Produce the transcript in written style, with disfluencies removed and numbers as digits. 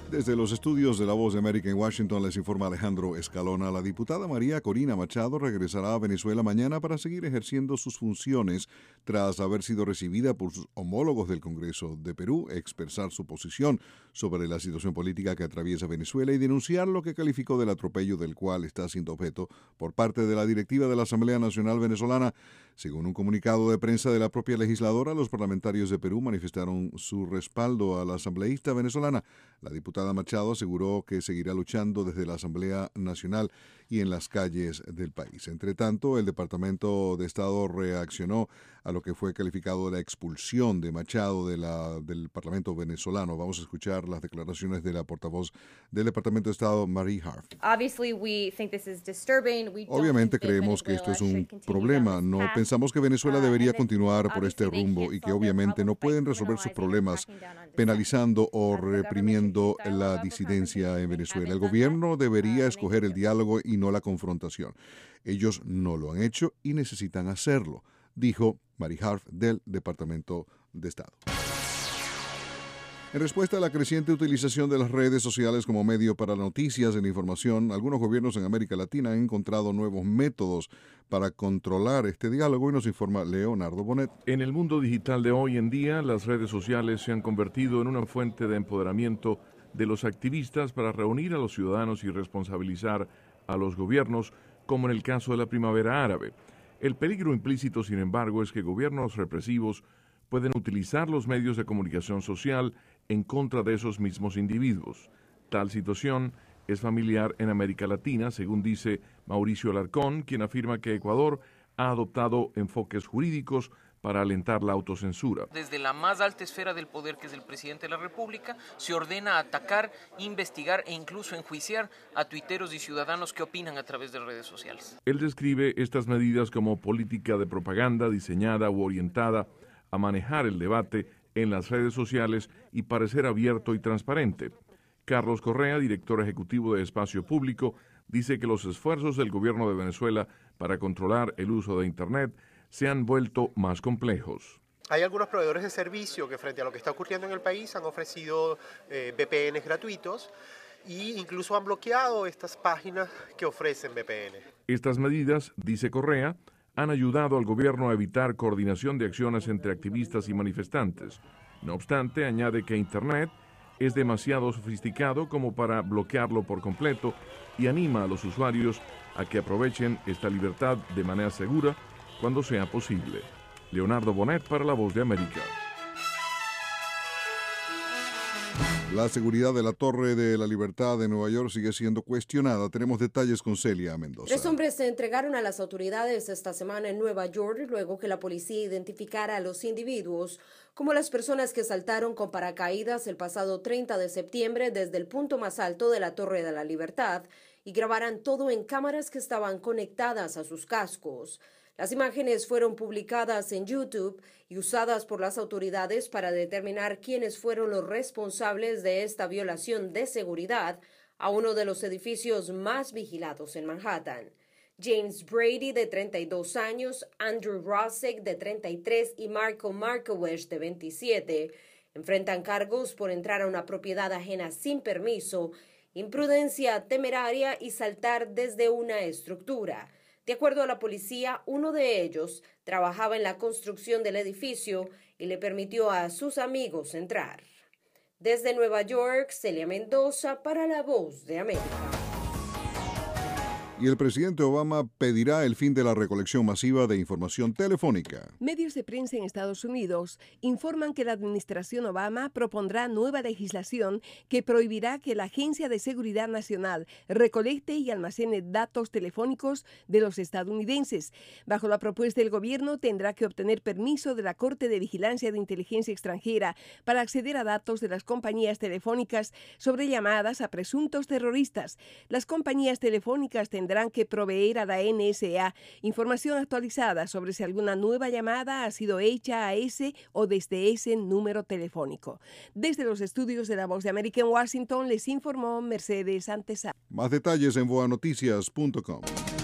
Desde los estudios de La Voz de América en Washington les informa Alejandro Escalona. La diputada María Corina Machado regresará a Venezuela mañana para seguir ejerciendo sus funciones tras haber sido recibida por sus homólogos del Congreso de Perú, expresar su posición sobre la situación política que atraviesa Venezuela y denunciar lo que calificó del atropello del cual está siendo objeto por parte de la directiva de la Asamblea Nacional Venezolana. Según un comunicado de prensa de la propia legisladora, los parlamentarios de Perú manifestaron su respaldo a la asambleísta venezolana. La diputada Machado aseguró que seguirá luchando desde la Asamblea Nacional y en las calles del país. Entre tanto, el Departamento de Estado reaccionó a lo que fue calificado la expulsión de Machado del Parlamento venezolano. Vamos a escuchar las declaraciones de la portavoz del Departamento de Estado, Marie Harf. Obviamente creemos que esto es un problema. No pensamos que Venezuela debería continuar por este rumbo y que obviamente no pueden resolver sus problemas penalizando o reprimiendo la disidencia en Venezuela. El gobierno debería escoger el diálogo y no la confrontación. Ellos no lo han hecho y necesitan hacerlo, dijo Marie Harf del Departamento de Estado. En respuesta a la creciente utilización de las redes sociales como medio para noticias e información, algunos gobiernos en América Latina han encontrado nuevos métodos para controlar este diálogo y nos informa Leonardo Bonet. En el mundo digital de hoy en día, las redes sociales se han convertido en una fuente de empoderamiento de los activistas para reunir a los ciudadanos y responsabilizar a los gobiernos, como en el caso de la primavera árabe. El peligro implícito, sin embargo, es que gobiernos represivos pueden utilizar los medios de comunicación social en contra de esos mismos individuos. Tal situación es familiar en América Latina, según dice Mauricio Alarcón, quien afirma que Ecuador ha adoptado enfoques jurídicos para alentar la autocensura. Desde la más alta esfera del poder, que es el presidente de la República, se ordena atacar, investigar e incluso enjuiciar a tuiteros y ciudadanos que opinan a través de redes sociales. Él describe estas medidas como política de propaganda diseñada u orientada a manejar el debate en las redes sociales y parecer abierto y transparente. Carlos Correa, director ejecutivo de Espacio Público, dice que los esfuerzos del gobierno de Venezuela para controlar el uso de Internet se han vuelto más complejos. Hay algunos proveedores de servicio que, frente a lo que está ocurriendo en el país, han ofrecido VPNs gratuitos e incluso han bloqueado estas páginas que ofrecen VPN. Estas medidas, dice Correa, han ayudado al gobierno a evitar coordinación de acciones entre activistas y manifestantes. No obstante, añade que Internet es demasiado sofisticado como para bloquearlo por completo y anima a los usuarios a que aprovechen esta libertad de manera segura cuando sea posible. Leonardo Bonet para La Voz de América. La seguridad de la Torre de la Libertad de Nueva York sigue siendo cuestionada. Tenemos detalles con Celia Mendoza. 3 hombres se entregaron a las autoridades esta semana en Nueva York luego que la policía identificara a los individuos como las personas que saltaron con paracaídas el pasado 30 de septiembre desde el punto más alto de la Torre de la Libertad y grabaran todo en cámaras que estaban conectadas a sus cascos. Las imágenes fueron publicadas en YouTube y usadas por las autoridades para determinar quiénes fueron los responsables de esta violación de seguridad a uno de los edificios más vigilados en Manhattan. James Brady, de 32 años, Andrew Rosick, de 33, y Marco Markowicz, de 27, enfrentan cargos por entrar a una propiedad ajena sin permiso, imprudencia temeraria y saltar desde una estructura. De acuerdo a la policía, uno de ellos trabajaba en la construcción del edificio y le permitió a sus amigos entrar. Desde Nueva York, Celia Mendoza para La Voz de América. Y el presidente Obama pedirá el fin de la recolección masiva de información telefónica. Medios de prensa en Estados Unidos informan que la administración Obama propondrá nueva legislación que prohibirá que la Agencia de Seguridad Nacional recolecte y almacene datos telefónicos de los estadounidenses. Bajo la propuesta, el gobierno tendrá que obtener permiso de la Corte de Vigilancia de Inteligencia Extranjera para acceder a datos de las compañías telefónicas sobre llamadas a presuntos terroristas. Las compañías telefónicas tendrán que proveer a la NSA información actualizada sobre si alguna nueva llamada ha sido hecha a ese o desde ese número telefónico. Desde los estudios de La Voz de América en Washington les informó Mercedes Antesa. Más detalles en voanoticias.com.